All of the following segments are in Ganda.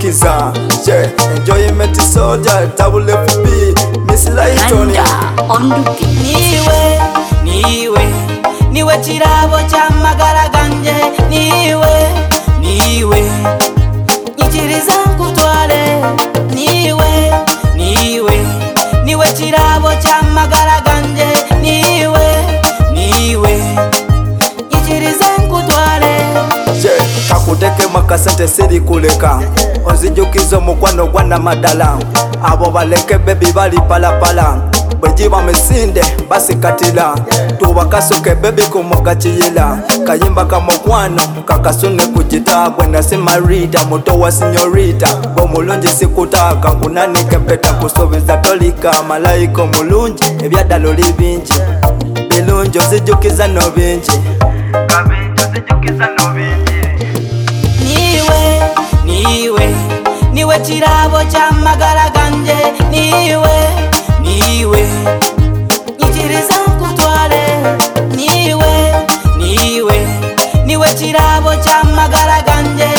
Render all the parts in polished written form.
Zijukiza Enjoyment Soldier Double FB Miss Lighton Niwe chirabo cha magara ganje niwe Nyichiriza nkutwale niwe chirabo cha magara ganje niwe Nyichiriza nkutwale kakuteke makasente siri kuleka onzijukiza mukwano gwana madala abo baleke bebi bali palapala bwejiba mesinde basikatila tubakasoke bebi kumugachiyila kayimba kamukwano kakasune kujita bwena simarita muto wa sinyorita bomulungi sikutaka nkunanike mpeta kusobeza tolika malayika omulungi ebyadalo libingi bilungi ozijukiza nobingi niwe chirabo cha magara ganje niwe Nyichiriza nkutwale niwe chirabo cha magara ganje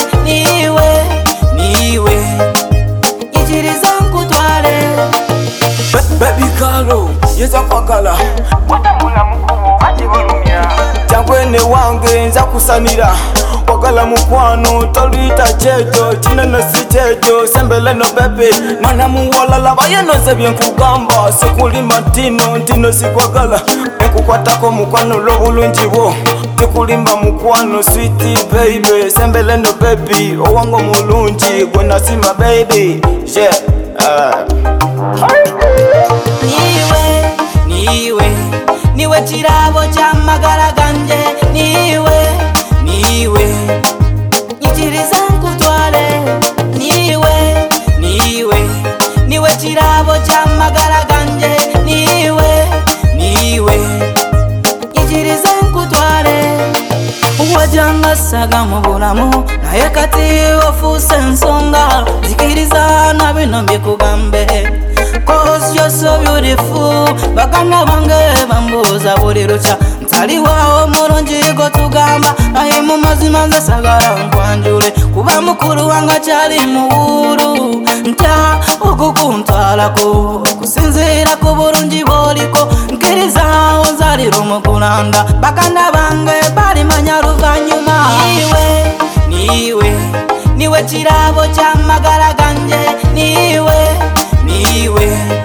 niwe Nyichiriza nkutwale Baby Carlo yeza kwagala watamula mukubu bajiburumya Jangwene wange nza kusanira Wagala mukwano tolita chejo Chineno si chejo sembele no bebe Mana muwalala bayano zebye nkugamba Sekuli matino ntino si kwagala Nkukwatako mukwano lobulunjiwo Tikulimba mukwano sweetie baby Sembele no baby owango mulunji Gwena sima baby yeah niwe chirabo cha magara ganje niwe Nyichiriza nkutwale niwe chirabo cha magara ganje niwe Nyichiriza nkutwale wajanga saga mu bulamu naye kati ofuse ensonga zikiriza na bino mbikugambe Cause you're so beautiful Bagana bange bambuza buli lucha Ntali wao mulungi go tugamba Naye mu mazima nze sagala nkwanjule Kuba mukulu wanga kyali muwulu Ntya okukuntwalako Kusinzira ku bulungi bwoliko Nkiriza onzalira omukulanda Baganda bange balimanya luvanyuma Niwe chirabo cha magara ganje niwe